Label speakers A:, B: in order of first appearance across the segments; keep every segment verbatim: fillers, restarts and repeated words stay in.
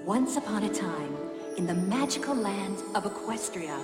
A: Once upon a time, in the magical land of Equestria,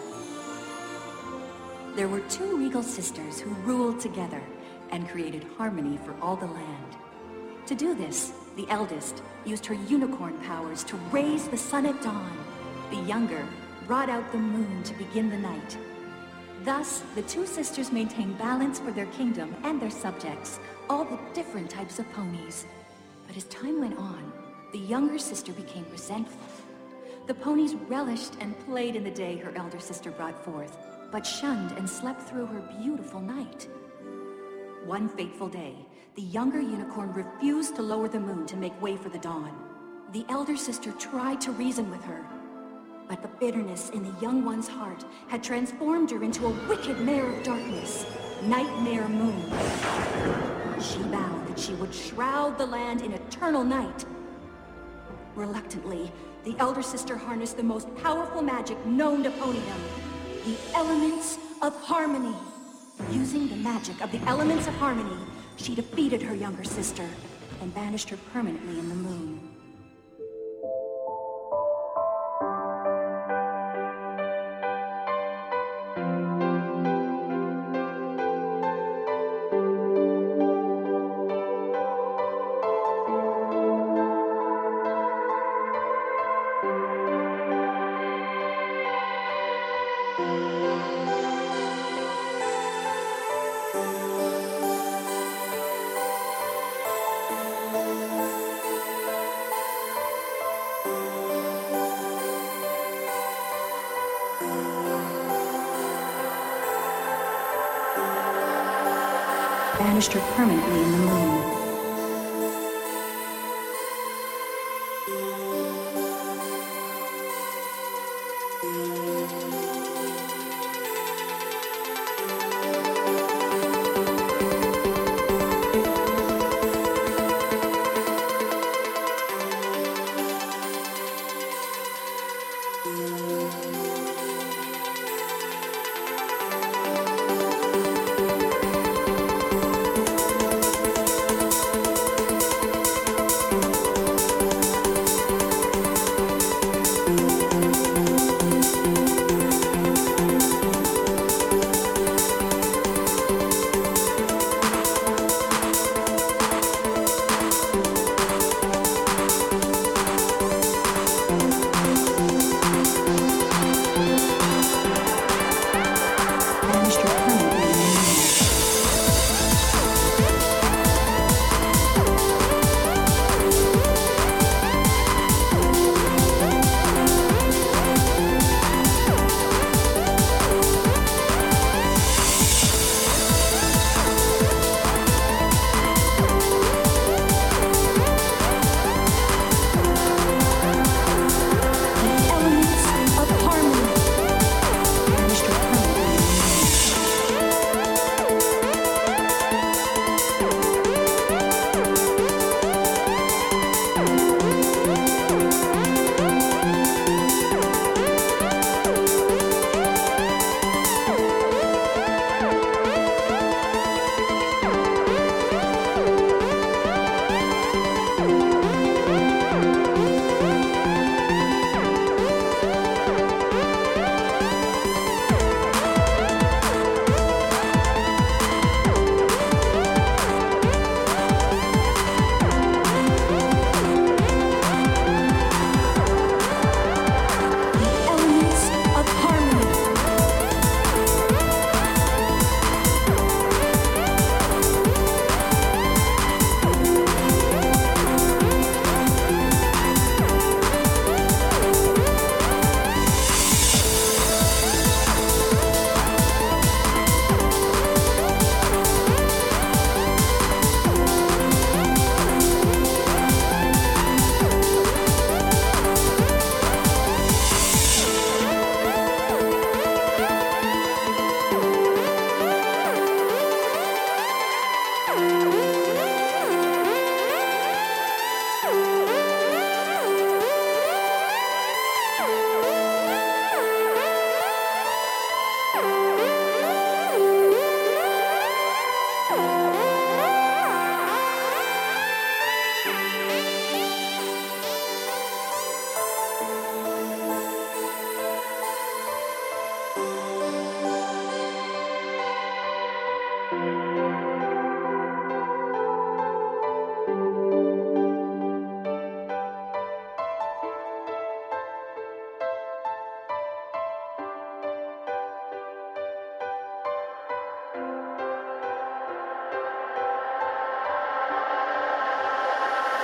A: there were two regal sisters who ruled together and created harmony for all the land. To do this, the eldest used her unicorn powers to raise the sun at dawn. The younger brought out the moon to begin the night. Thus, the two sisters maintained balance for their kingdom and their subjects, all the different types of ponies. But as time went on, the younger sister became resentful. The ponies relished and played in the day her elder sister brought forth, but shunned and slept through her beautiful night. One fateful day, the younger unicorn refused to lower the moon to make way for the dawn. The elder sister tried to reason with her, but the bitterness in the young one's heart had transformed her into a wicked mare of darkness, Nightmare Moon. She vowed that she would shroud the land in eternal night. Reluctantly, the elder sister harnessed the most powerful magic known to ponydom, the elements of harmony. Using the magic of the elements of harmony, she defeated her younger sister and banished her permanently in the moon. Banished her permanently in the moon.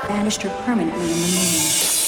A: banished her permanently in the moon.